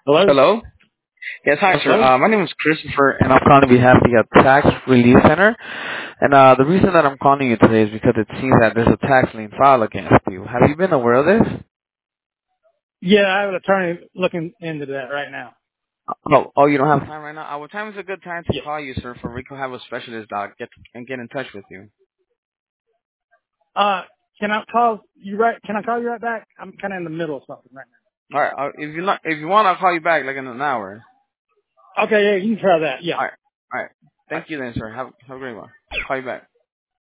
Hello? Hello? Yes, hi, sir. Hello? My name is Christopher, and I'm calling on behalf of the Tax Relief Center. And the reason that I'm calling you today is because it seems that there's a tax lien filed against you. Have you been aware of this? Yeah, I have an attorney looking into that right now. Oh, you don't have time right now? What time is a good time to Yeah. call you, sir, for we can have a specialist get in touch with you? Uh, can I call you right back? I'm kind of in the middle of something right All right. If you want, I'll call you back like in an hour. now. Okay, yeah, you can try that. Yeah. All right. All right. All right. Thank you then, sir. Have a great one. Call you back.